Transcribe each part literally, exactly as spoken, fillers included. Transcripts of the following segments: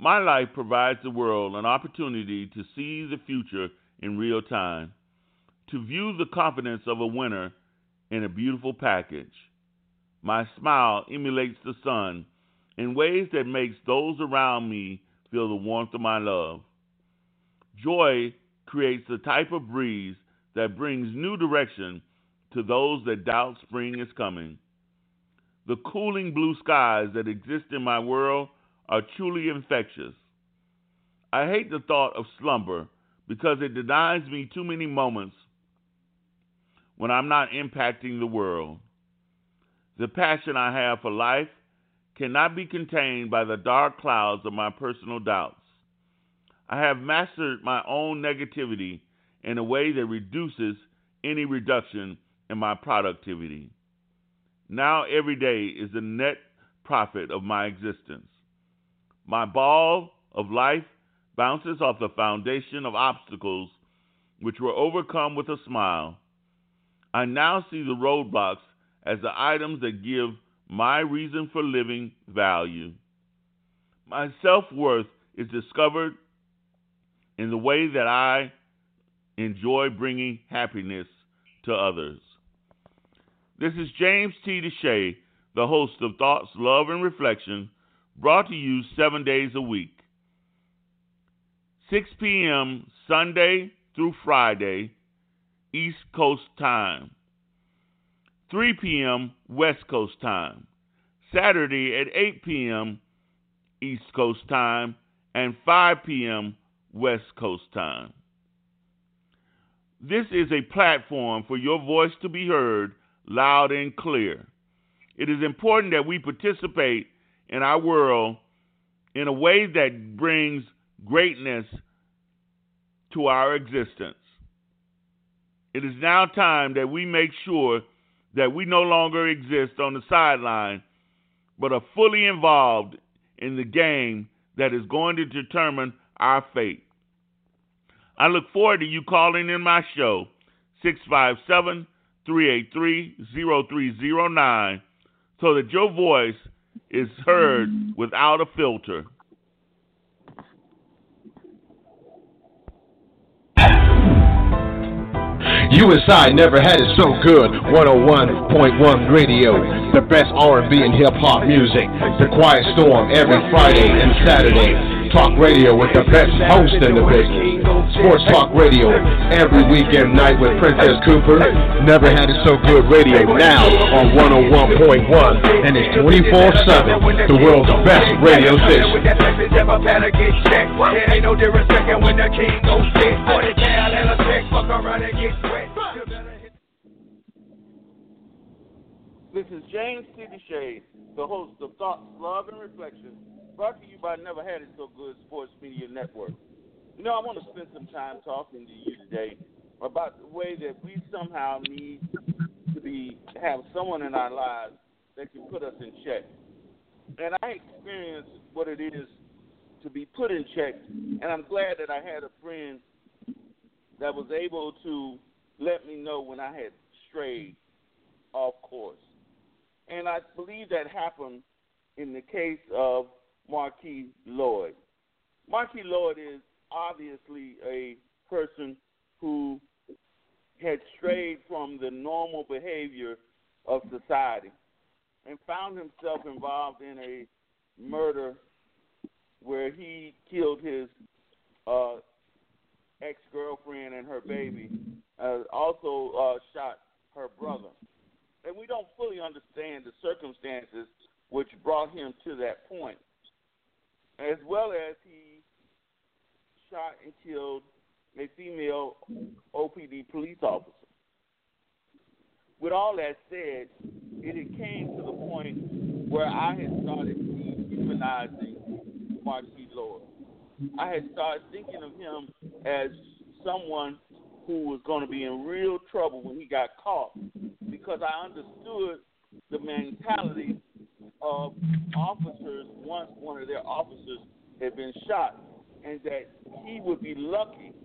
My life provides the world an opportunity to see the future in real time, to view the confidence of a winner in a beautiful package. My smile emulates the sun in ways that makes those around me feel the warmth of my love. Joy creates the type of breeze that brings new direction to those that doubt spring is coming. The cooling blue skies that exist in my world are truly infectious. I hate the thought of slumber because it denies me too many moments when I'm not impacting the world. The passion I have for life cannot be contained by the dark clouds of my personal doubts. I have mastered my own negativity in a way that reduces any reduction in my productivity. Now every day is the net profit of my existence. My ball of life bounces off the foundation of obstacles which were overcome with a smile. I now see the roadblocks as the items that give my reason for living value. My self-worth is discovered in the way that I enjoy bringing happiness to others. This is James T. Deshay, the host of Thoughts, Love, and Reflection, brought to you seven days a week. six p.m. Sunday through Friday, East Coast time. three p.m. West Coast time. Saturday at eight p.m. East Coast time and five p.m. West Coast time. This is a platform for your voice to be heard loud and clear. It is important that we participate in our world in a way that brings greatness to our existence. It is now time that we make sure that we no longer exist on the sideline, but are fully involved in the game that is going to determine our fate. I look forward to you calling in my show, six five seven, three eight three, zero three zero nine, so that your voice is heard without a filter. U S I never had it so good. one oh one point one Radio, the best R and B and hip-hop music. The Quiet Storm every Friday and Saturday. Talk radio with the best host in the business. Sports Talk Radio every weekend night with Princess Cooper. Never had it so good radio now on one oh one point one, and it's twenty-four seven. The world's best radio station. This is James T. Deshay, the host of Thoughts, Love, and Reflection, brought to you by Never Had It So Good Sports Media Network. You know, I want to spend some time talking to you today about the way that we somehow need to be have someone in our lives that can put us in check. And I experienced what it is to be put in check, and I'm glad that I had a friend that was able to let me know when I had strayed off course. And I believe that happened in the case of Marquis Lloyd. Marquis Lloyd is obviously a person who had strayed from the normal behavior of society and found himself involved in a murder where he killed his uh, ex-girlfriend and her baby, uh, also uh, shot her brother. And we don't fully understand the circumstances which brought him to that point, as well as he shot and killed a female O P D police officer. With all that said, it had came to the point where I had started dehumanizing Marquis Lloyd. I had started thinking of him as someone who was going to be in real trouble when he got caught, because I understood the mentality of officers once one of their officers had been shot, and that he would be lucky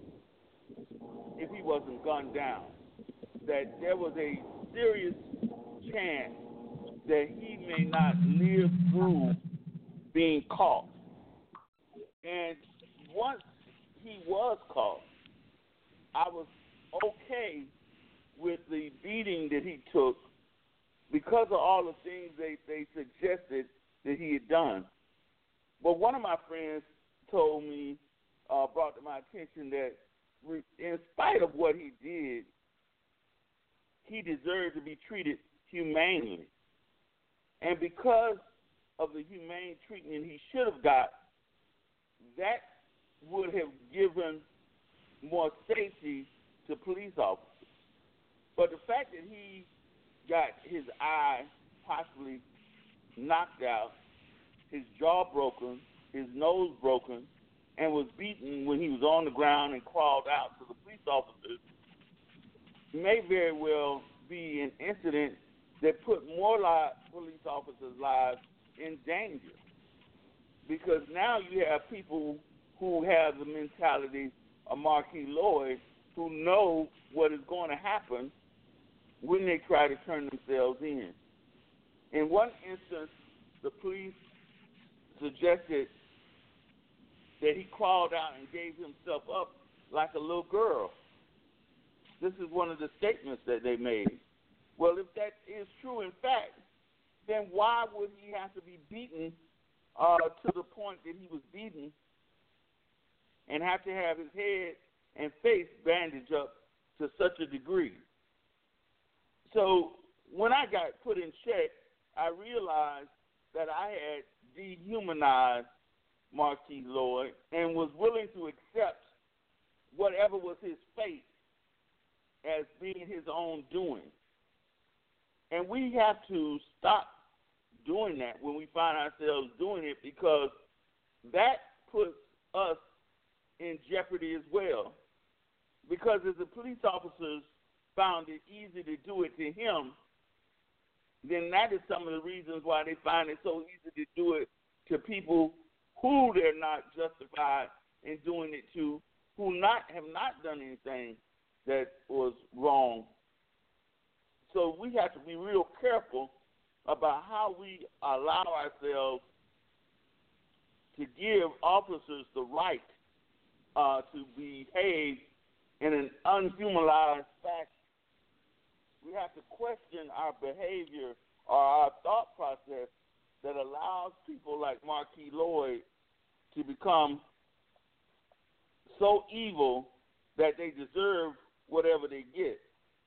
if he wasn't gunned down, that there was a serious chance that he may not live through being caught. And once he was caught, I was okay with the beating that he took because of all the things they, they suggested that he had done. But one of my friends told me, uh, brought to my attention that re- in spite of what he did, he deserved to be treated humanely. And because of the humane treatment he should have got, that would have given more safety to police officers. But the fact that he got his eye possibly knocked out, his jaw broken, his nose broken, and was beaten when he was on the ground and crawled out to the police officers may very well be an incident that put more li- police officers' lives in danger. Because now you have people who have the mentality of Marquis Lloyd who know what is going to happen when they try to turn themselves in. In one instance, the police suggested that he crawled out and gave himself up like a little girl. This is one of the statements that they made. Well, if that is true in fact, then why would he have to be beaten uh, to the point that he was beaten and have to have his head and face bandaged up to such a degree? So when I got put in check, I realized that I had dehumanized Marquis Lloyd and was willing to accept whatever was his fate as being his own doing. And we have to stop doing that when we find ourselves doing it, because that puts us in jeopardy as well. Because if the police officers found it easy to do it to him, then that is some of the reasons why they find it so easy to do it to people who they're not justified in doing it to, who not have not done anything that was wrong. So we have to be real careful about how we allow ourselves to give officers the right uh, to behave in an unhumanized fashion. We have to question our behavior or our thought process that allows people like Marquis Lloyd to become so evil that they deserve whatever they get.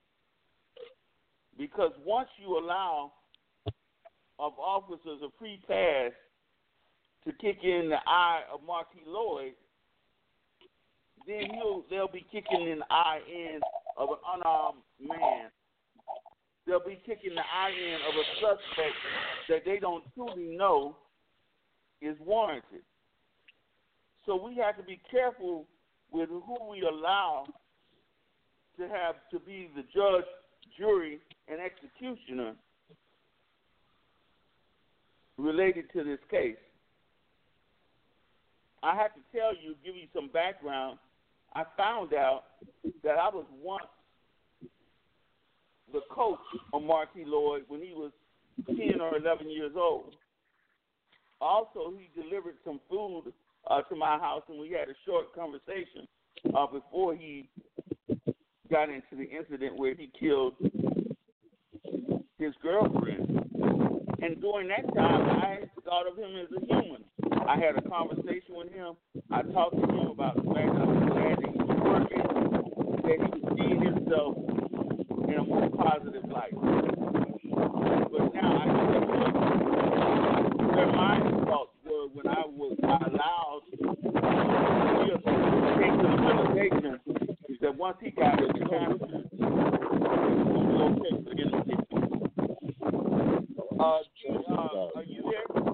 Because once you allow of officers a free pass to kick in the eye of Marquis Lloyd, then he'll, they'll be kicking in the eye in of an unarmed man. They'll be kicking the eye in of a suspect that they don't truly know is warranted. So we have to be careful with who we allow to have to be the judge, jury, and executioner related to this case. I have to tell you, give you some background. I found out that I was once the coach of Marquis Lloyd when he was ten or eleven years old. Also, he delivered some food uh, to my house, and we had a short conversation uh, before he got into the incident where he killed his girlfriend. And during that time, I thought of him as a human. I had a conversation with him. I talked to him about the fact that I was glad that he was working, that he was seeing himself in a more positive light. But now I can tell you where my thoughts were when I was allowed to take the realization is that once he got captured, it was okay for him to get Uh, uh, are you there?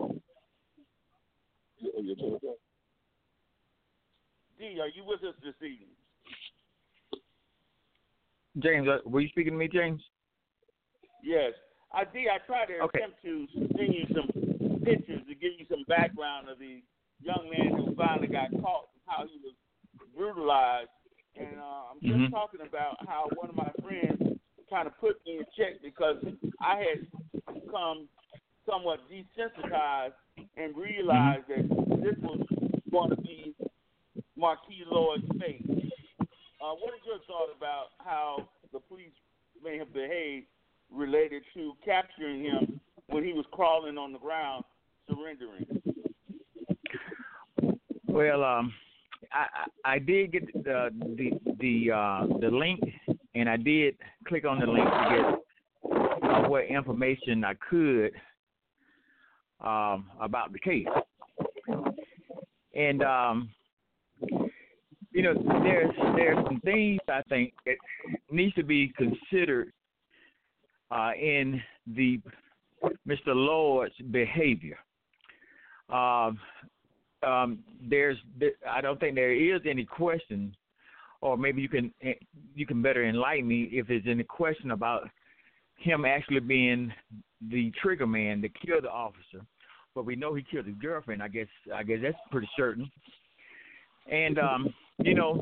D, are you with us this evening? James, uh, were you speaking to me, James? Yes. Uh, D, I tried to okay. attempt to send you some pictures to give you some background of the young man who finally got caught and how he was brutalized. And uh, I'm just mm-hmm. talking about how one of my friends kind of put me in check because I had become somewhat desensitized and realized mm-hmm. that this was going to be Marquis Lloyd's fate. Uh, what is your thought about how the police may have behaved related to capturing him when he was crawling on the ground, surrendering? Well, um, I, I I did get the the the uh, the link, and I did click on the link to get uh, what information I could um, about the case. And um, you know, there's there's some things I think that needs to be considered uh, in the Mister Lord's behavior. Um, um, there's, I don't think there is any question, or maybe you can you can better enlighten me if there's any question about him actually being the trigger man that killed the officer. But we know he killed his girlfriend. I guess I guess that's pretty certain. And um, you know,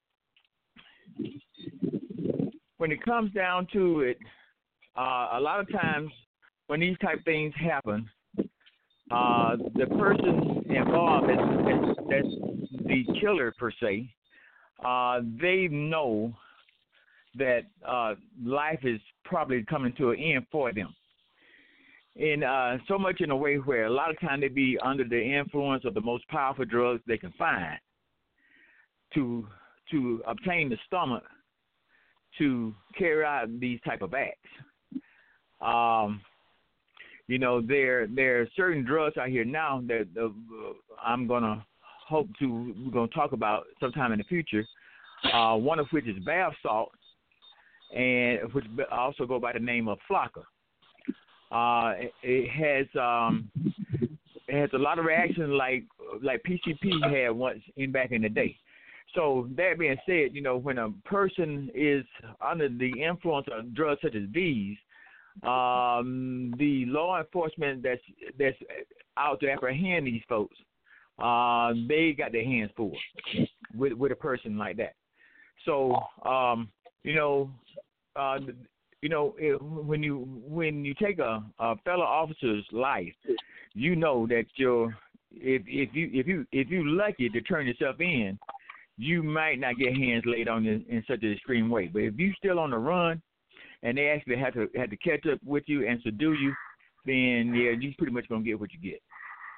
when it comes down to it, uh, a lot of times when these type of things happen, uh, the person involved, that's, that's, that's the killer per se, uh, they know that uh, life is probably coming to an end for them. And uh, so much in a way where a lot of times they be under the influence of the most powerful drugs they can find to to obtain the stomach to carry out these type of acts. Um, you know, there there are certain drugs out here now that uh, I'm gonna hope to we're gonna talk about sometime in the future. Uh, one of which is bath salt, and which also go by the name of Flocka. Uh, it, it has um, it has a lot of reaction like like P C P had once in back in the day. So that being said, you know, when a person is under the influence of drugs such as these, um, the law enforcement that's that's out to apprehend these folks, uh, they got their hands full with with a person like that. So um, you know, uh, you know, it, when you when you take a, a fellow officer's life, you know that you're if if you if you if you lucky to turn yourself in, you might not get hands laid on you in such an extreme way. But if you still on the run, and they actually had to had to catch up with you and subdue you, then yeah, you pretty much gonna get what you get.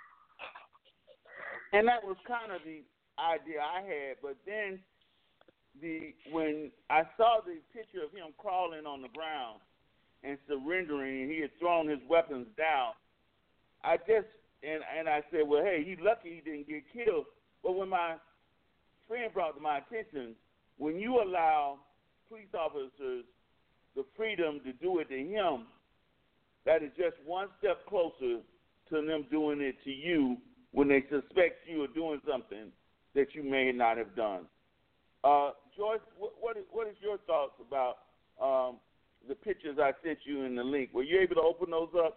And that was kind of the idea I had. But then the when I saw the picture of him crawling on the ground and surrendering, and he had thrown his weapons down, I just and and I said, well, hey, he's lucky he didn't get killed. But when my friend brought to my attention, when you allow police officers the freedom to do it to him, that is just one step closer to them doing it to you when they suspect you of doing something that you may not have done. Uh, Joyce, what, what, is, what is your thoughts about um, the pictures I sent you in the link? Were you able to open those up?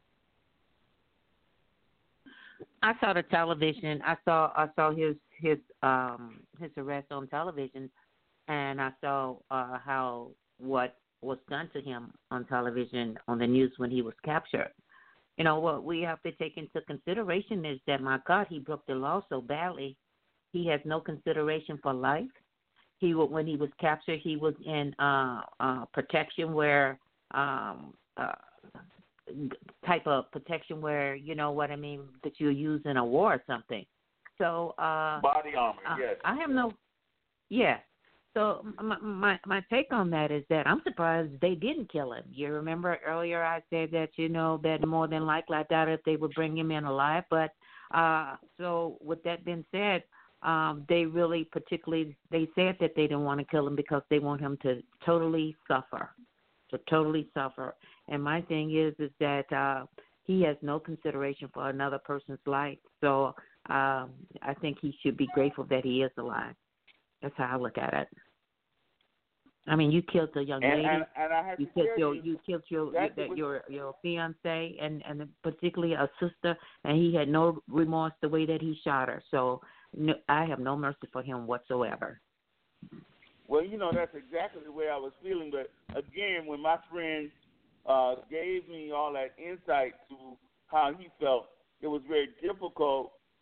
I saw the television. I saw I saw his his um his arrest on television, and I saw uh, how what was done to him on television on the news when he was captured. You know, what we have to take into consideration is that, my God, he broke the law so badly. He has no consideration for life. He when he was captured, he was in uh, uh, protection where um, uh, type of protection where, you know what I mean, that you use in a war or something. So uh, body armor, uh, yes. I have no, yeah. So my, my my take on that is that I'm surprised they didn't kill him. You remember earlier I said that, you know, that more than likely I doubt if they would bring him in alive. But uh, so with that being said, um, they really particularly, they said that they didn't want to kill him because they want him to totally suffer, to totally suffer. And my thing is, is that uh, he has no consideration for another person's life. So um, I think he should be grateful that he is alive. That's how I look at it. I mean, you killed a young and, lady. And, and I have you to killed tell your you, you killed your your, your your, your fiance and, and particularly a sister, and he had no remorse the way that he shot her. So no, I have no mercy for him whatsoever. Well, you know, that's exactly the way I was feeling. But again, when my friend uh, gave me all that insight to how he felt, it was very difficult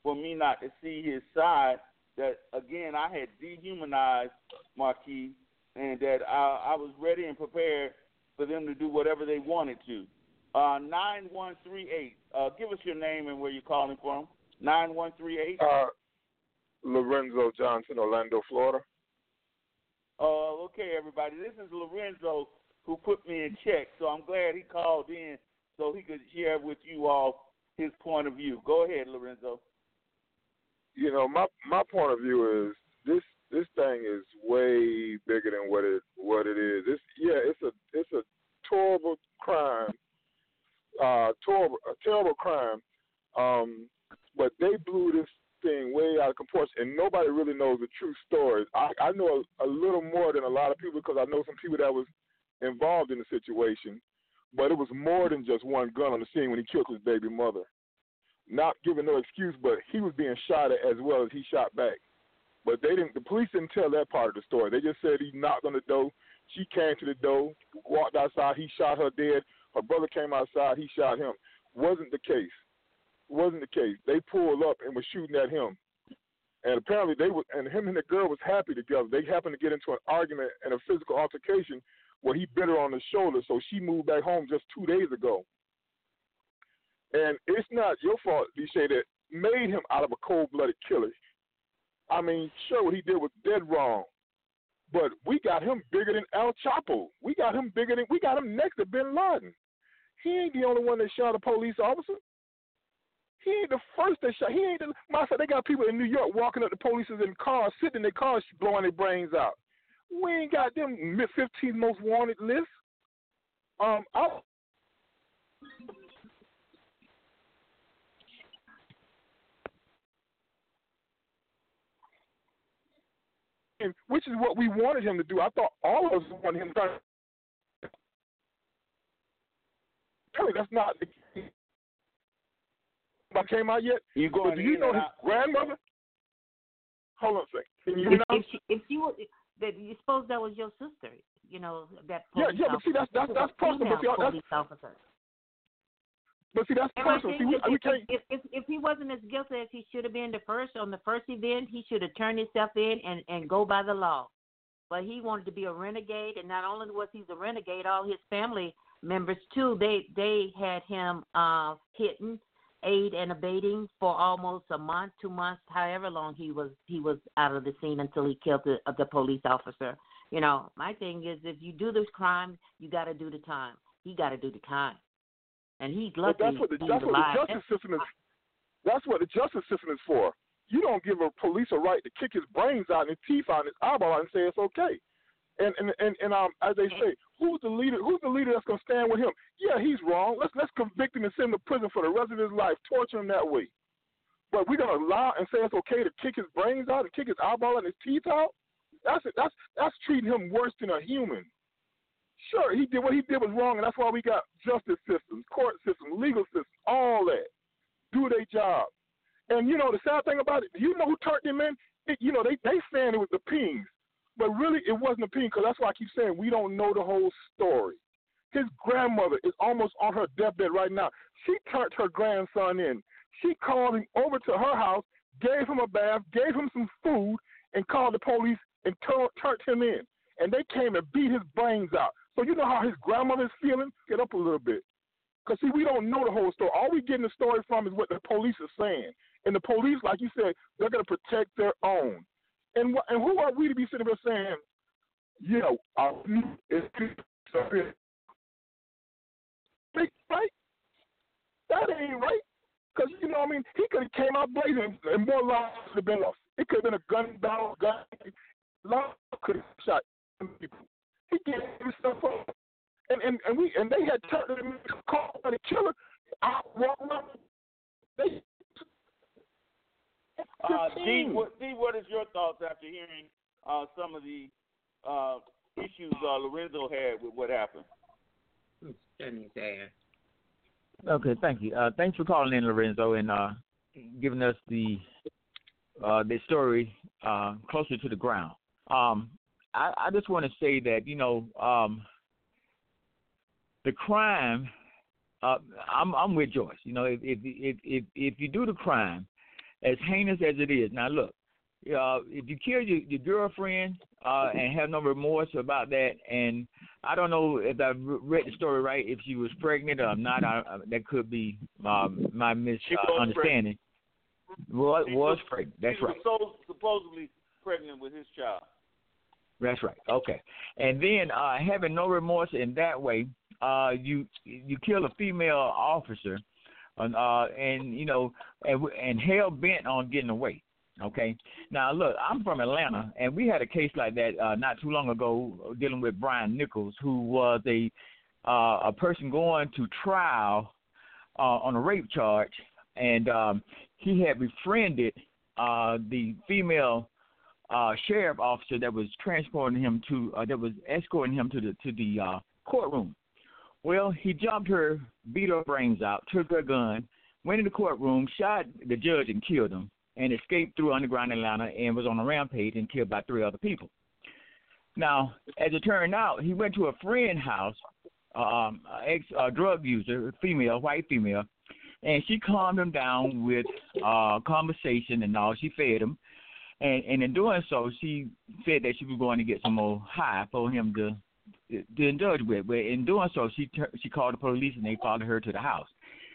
for me not to see his side. That, again, I had dehumanized Marquis, and that I, I was ready and prepared for them to do whatever they wanted to. Uh, nine one three eight, uh, give us your name and where you're calling from. nine one three eight. Uh, Lorenzo Johnson, Orlando, Florida. Uh, okay, everybody. This is Lorenzo who put me in check, so I'm glad he called in so he could share with you all his point of view. Go ahead, Lorenzo. You know, my my point of view is this this thing is way bigger than what it what it is. It's yeah, it's a it's a terrible crime, uh, terrible a terrible crime. Um, but they blew this thing way out of proportion, and nobody really knows the true story. I, I know a, a little more than a lot of people because I know some people that was involved in the situation. But it was more than just one gun on the scene when he killed his baby mother. Not giving no excuse, but he was being shot at as well as he shot back. But they didn't. The police didn't tell that part of the story. They just said he knocked on the door. She came to the door, walked outside. He shot her dead. Her brother came outside. He shot him. Wasn't the case. Wasn't the case. They pulled up and were shooting at him. And apparently they were, and him and the girl was happy together. They happened to get into an argument and a physical altercation where he bit her on the shoulder. So she moved back home just two days ago. And it's not your fault, Deshae, that made him out of a cold-blooded killer. I mean, sure, what he did was dead wrong. But we got him bigger than El Chapo. We got him bigger than, we got him next to Bin Laden. He ain't the only one that shot a police officer. He ain't the first that shot. He ain't the, matter of fact, they got people in New York walking up to police in cars, sitting in their cars, blowing their brains out. We ain't got them fifteen most wanted lists. Um, I, which is what we wanted him to do. I thought all of us wanted him to. Tell me that's not the case. Came out yet? You going so do you know his out. grandmother? Hold on a second. Can you If, know? if she, if she was, that you suppose that was your sister, you know that. Yeah, yeah, but see that's that's that's personal. But see, that's, police officer. But see, that's And personal. See, we, if, we can't. If, if if he wasn't as guilty as he should have been the first on the first event, he should have turned himself in and and go by the law. But he wanted to be a renegade, and not only was he a renegade, all his family members too. They they had him uh, hidden, aid and abating for almost a month, two months, however long he was he was out of the scene until he killed the uh, the police officer. You know, my thing is, if you do this crime, you got to do the time. He got to do the time, and he's lucky. But that's what the, he's that's what alive. the justice system is. That's what the justice system is for. You don't give a police a right to kick his brains out and his teeth out and his eyeball out and say it's okay. And and and, and um, as they say, who's the leader? Who's the leader that's gonna stand with him? Yeah, he's wrong. Let's let's convict him and send him to prison for the rest of his life, torture him that way. But we're gonna allow and say it's okay to kick his brains out and kick his eyeball and his teeth out. That's it. That's that's treating him worse than a human. Sure, he did what he did was wrong, and that's why we got justice systems, court systems, legal systems, all that do their job. And you know the sad thing about it, you know who turned him in? It, you know they they saying it was the Pings. But really, it wasn't a pin, because that's why I keep saying we don't know the whole story. His grandmother is almost on her deathbed right now. She turned her grandson in. She called him over to her house, gave him a bath, gave him some food, and called the police and tur- turned him in. And they came and beat his brains out. So you know how his grandmother is feeling? Get up a little bit. Because, see, we don't know the whole story. All we getting the story from is what the police are saying. And the police, like you said, they're going to protect their own. And wh- and who are we to be sitting there saying, you know, our is right? That ain't right. Because, you know, I mean, he could have came out blazing and more lives would have been lost. It could have been a gun battle, gun. Love could have shot people. He gave himself up. And, and, and, we, and they had turned him into a call by the killer. I walk around. They Uh, D, what, D, what is your thoughts after hearing uh, some of the uh, issues uh, Lorenzo had with what happened? Okay, thank you. Uh, thanks for calling in, Lorenzo, and uh, giving us the uh, the story uh, closer to the ground. Um, I, I just want to say that, you know, um, the crime. Uh, I'm I'm with Joyce. You know, if if if if, if you do the crime, as heinous as it is. Now, look, uh, if you kill your, your girlfriend uh, and have no remorse about that, and I don't know if I read the story right, if she was pregnant or not, I, I, that could be um, my misunderstanding. Was, was pregnant. That's she right. Was so supposedly pregnant with his child. That's right. Okay. And then uh, having no remorse in that way, uh, you you kill a female officer, and, uh, and you know, and, and hell bent on getting away. Okay. Now look, I'm from Atlanta, and we had a case like that uh, not too long ago, dealing with Brian Nichols, who was a uh, a person going to trial uh, on a rape charge, and um, he had befriended uh, the female uh, sheriff officer that was transporting him to uh, that was escorting him to the to the uh, courtroom. Well, he jumped her, beat her brains out, took her gun, went in the courtroom, shot the judge and killed him, and escaped through underground Atlanta and was on a rampage and killed about three other people. Now, as it turned out, he went to a friend's house, um, ex uh, drug user, female, white female, and she calmed him down with uh, conversation and all. She fed him, and, and in doing so, she said that she was going to get some more high for him to to indulge with. But in doing so, she she called the police and they followed her to the house.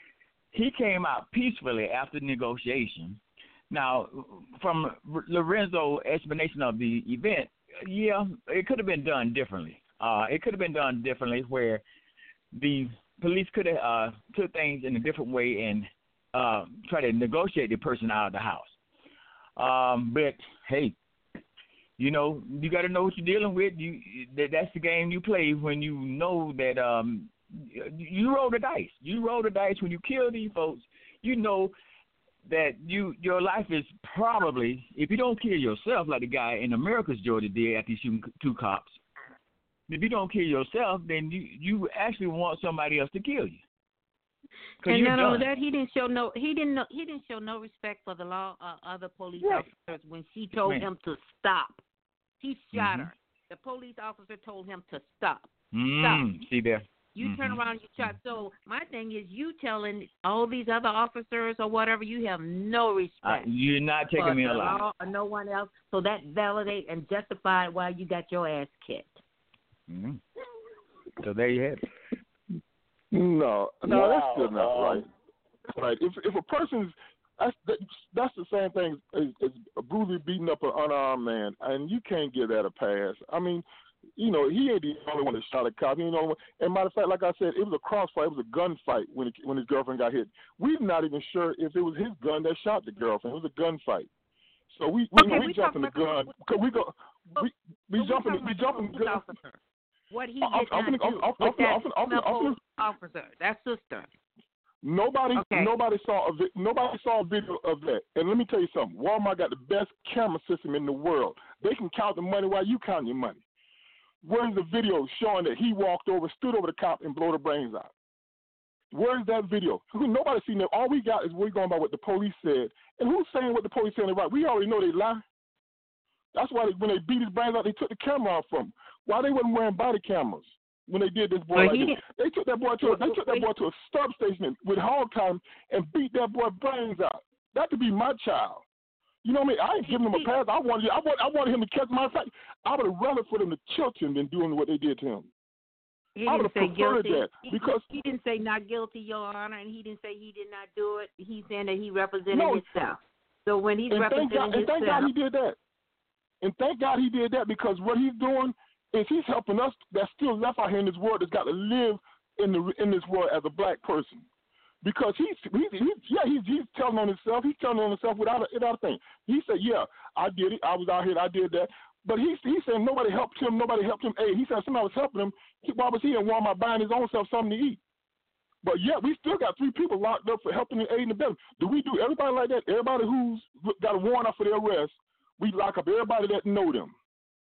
He came out peacefully after negotiation. Now, from Lorenzo's explanation of the event, yeah, it could have been done differently. Uh, it could have been done differently where the police could have uh, took things in a different way and uh, try to negotiate the person out of the house. Um, but, hey, you know, you got to know what you're dealing with. You that, That's the game you play when you know that um, you roll the dice. You roll the dice when you kill these folks. You know that you your life is probably, if you don't kill yourself like the guy in America's Georgia did after shooting two cops, if you don't kill yourself, then you, you actually want somebody else to kill you. And not only that, he didn't show no he didn't know, he didn't show no respect for the law uh, other police right. officers when she told Man. him to stop. He shot mm-hmm. her. The police officer told him to stop. Mm, stop. See there. You mm-hmm. turn around and you shot. So my thing is, you telling all these other officers or whatever, you have no respect. Uh, you're not taking me alive. Or no one else. So that validate and justify why you got your ass kicked. Mm-hmm. So there you have it. No, no, wow. that's still not um, right. Right. If if a person's that's that's the same thing as, as brutally beating up an unarmed man, and you can't give that a pass. I mean, you know, he ain't the only one that shot a cop. You know, and matter of fact, like I said, it was a crossfire. It was a gunfight when it, when his girlfriend got hit. We're not even sure if it was his gun that shot the girlfriend. It was a gunfight. So we we, okay, we, we jumping the gun. Cause we go we we jumping we jumping the gun. Officer. What he did I'm, not I'm, do I'm, I'm, with I'm, that I'm, I'm, I'm, I'm, officer, that sister. Nobody, okay. nobody saw a vi- nobody saw a video of that. And let me tell you something. Walmart got the best camera system in the world. They can count the money while you count your money. Where's the video showing that he walked over, stood over the cop, and blew the brains out? Where's that video? Nobody seen that. All we got is we're going by what the police said. And who's saying what the police said? Right? We already know they lie. That's why they, when they beat his brains out, they took the camera off from him. Why they wasn't wearing body cameras when they did this boy well, like this? They took that boy to a, they took that boy to a stub station with hog time and beat that boy brains out. That could be my child. You know what I mean? I ain't giving him a pass. I wanted, I want, I wanted him to catch. Matter of fact, I would have rather for them to kill him than doing what they did to him. He I would didn't have say preferred guilty. that because he, he didn't say not guilty, Your Honor, and he didn't say he did not do it. He's saying that he represented no, himself. So when he's and representing thank God, himself, and thank God he did that. And thank God he did that because what he's doing is he's helping us that's still left out here in this world that's got to live in the in this world as a black person. Because he's, he's, he's yeah, he's, he's telling on himself. He's telling on himself without a, without a thing. He said, yeah, I did it. I was out here. I did that. But he's, he's saying nobody helped him. Nobody helped him. Hey, he said somebody was helping him. He, why was he in Walmart buying his own self something to eat? But yet we still got three people locked up for helping and aiding the better. Do we do everybody like that? Everybody who's got a warrant out for their arrest, we lock up everybody that know them,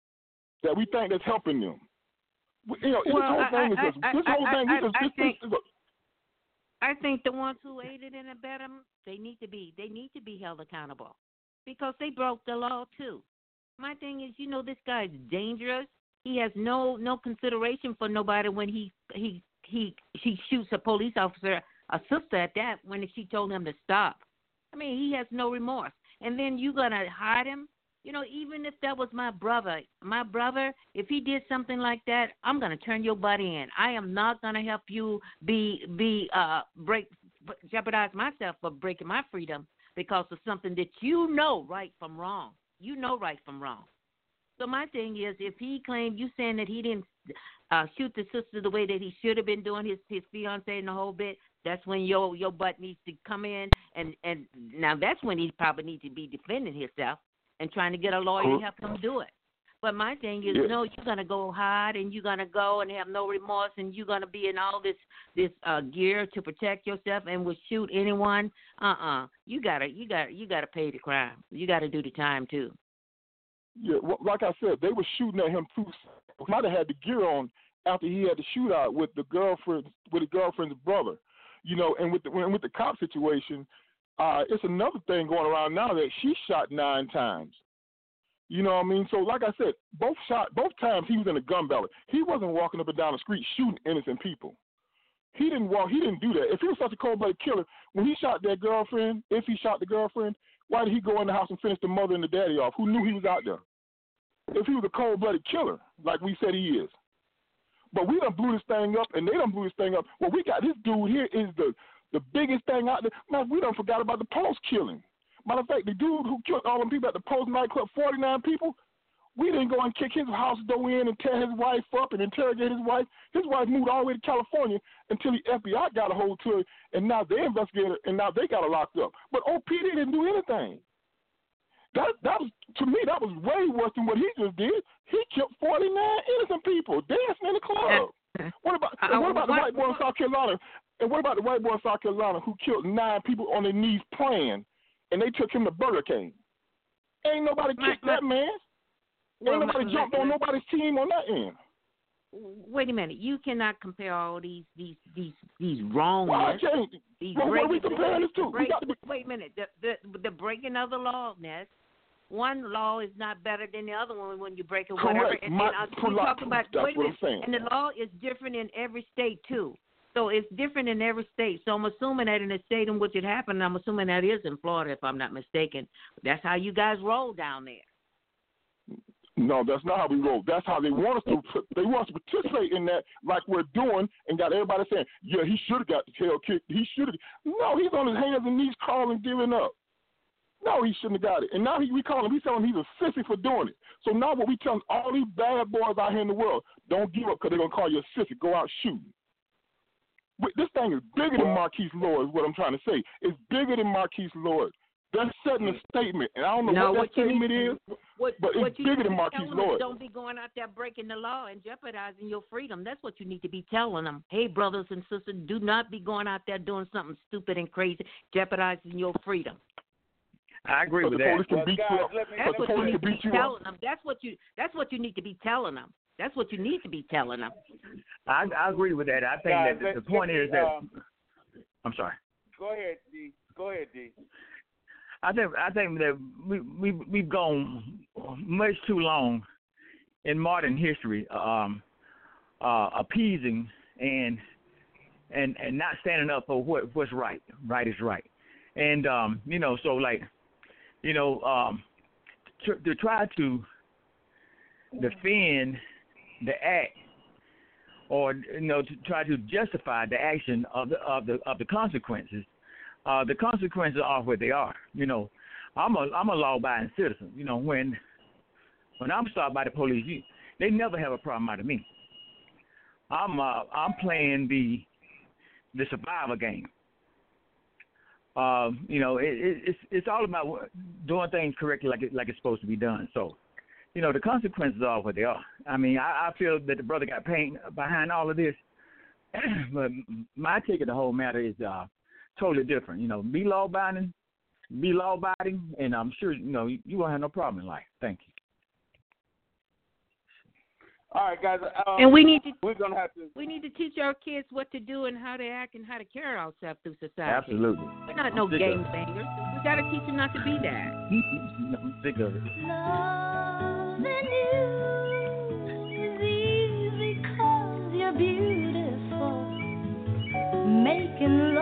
that we think that's helping them. You know, well, this whole thing is just, this whole thing is just, I think the ones who aided and abetted them, they need to be, they need to be held accountable because they broke the law too. My thing is, you know, this guy's dangerous. He has no no consideration for nobody when he he he she shoots a police officer, a sister at that, when she told him to stop. I mean, he has no remorse. And then you going to hide him? You know, even if that was my brother, my brother, if he did something like that, I'm going to turn your butt in. I am not going to help you be, be, uh, break, jeopardize myself for breaking my freedom because of something that you know right from wrong. You know right from wrong. So my thing is, if he claimed, you saying that he didn't uh, shoot the sister the way that he should have been doing his, his fiancé and the whole bit, that's when your your butt needs to come in. And, and now that's when he probably needs to be defending himself and trying to get a lawyer to help him do it. But my thing is, yeah. no, you're going to go hide and you're going to go and have no remorse and you're going to be in all this this uh, gear to protect yourself and will shoot anyone. Uh-uh. You got to you got you got to pay the crime. You got to do the time, too. Yeah, well, like I said, they were shooting at him too. Might have had the gear on after he had the shootout with the girlfriend, with his girlfriend's brother, you know. And with the with the cop situation, uh, it's another thing going around now that she shot nine times. You know what I mean? So, like I said, both shot both times he was in a gun battle. He wasn't walking up and down the street shooting innocent people. He didn't walk. He didn't do that. If he was such a cold-blooded killer, when he shot that girlfriend, if he shot the girlfriend, why did he go in the house and finish the mother and the daddy off? Who knew he was out there? If he was a cold-blooded killer, like we said he is. But we done blew this thing up, and they done blew this thing up. Well, we got this dude here is the, the biggest thing out there. Man, we done forgot about the Post killing. Matter of fact, the dude who killed all them people at the Post nightclub, forty-nine people, we didn't go and kick his house door in and tear his wife up and interrogate his wife. His wife moved all the way to California until the F B I got a hold to her, and now they investigated her, and now they got her locked up. But O P D didn't do anything. That that was to me that was way worse than what he just did. He killed forty-nine innocent people dancing in the club. What about and what about the white boy in South Carolina? And what about the white boy in South Carolina who killed nine people on their knees praying, and they took him to Burger King? Ain't nobody kicked that man. Ain't nobody jumped on nobody's team on that end. Wait a minute. You cannot compare all these these these these wrongness. Well, I can't. These well, what are we comparing this to? Break, we got to be... Wait a minute. The, the the breaking of the law, Ness. One law is not better than the other one when you break it. Whatever. Correct. And, My, and uh, we talk about. That's wait what a I'm saying. And the law is different in every state too. So it's different in every state. So I'm assuming that in the state in which it happened, I'm assuming that is in Florida, if I'm not mistaken. That's how you guys roll down there. No, that's not how we roll. That's how they want us to. They want us to participate in that, like we're doing, and got everybody saying, "Yeah, he should have got the tail kicked. He should have." No, he's on his hands and knees crawling, giving up. No, he shouldn't have got it. And now he, we call him. We tell him he's a sissy for doing it. So now what we tell all these bad boys out here in the world, don't give up because they're gonna call you a sissy. Go out shooting. But this thing is bigger than Marquise Lloyd. Is what I'm trying to say. It's bigger than Marquise Lloyd. That's setting a statement, and I don't know no, what, what that statement need, is, what, but what it's bigger than Marquise Lloyd. Don't be going out there breaking the law and jeopardizing your freedom. That's what you need to be telling them. Hey, brothers and sisters, do not be going out there doing something stupid and crazy, jeopardizing your freedom. I agree but with the that. Police can well, beat guys, you up. That's what the you need can to be beat you telling up. them. That's what you. That's what you need to be telling them. That's what you need to be telling them. I, I agree with that. I think guys, that let, the point me, is that. um, I'm sorry. Go ahead, D. Go ahead, D. I think I think that we we we've gone much too long in modern history, um, uh, appeasing and and and not standing up for what what's right. Right is right, and um, you know, so like, you know, um, to, to try to defend the act, or you know, to try to justify the action of the of the of the consequences. Uh, the consequences are what they are. You know, I'm a I'm a law-abiding citizen. You know, when when I'm stopped by the police, you, they never have a problem out of me. I'm uh, I'm playing the the survivor game. Uh, you know, it, it, it's it's all about doing things correctly, like it, like it's supposed to be done. So, you know, the consequences are what they are. I mean, I, I feel that the brother got pain behind all of this, but my take of the whole matter is. Uh, Totally different, you know. Be law-abiding, be law-abiding, and I'm sure you know you, you won't have no problem in life. Thank you. All right, guys. Um, and we need to we're gonna have to. We need to teach our kids what to do and how to act and how to carry ourselves through society. Absolutely. We're not no game bangers. We got to teach them not to be that. I'm sick of it. Loving you is easy 'cause you're beautiful. Making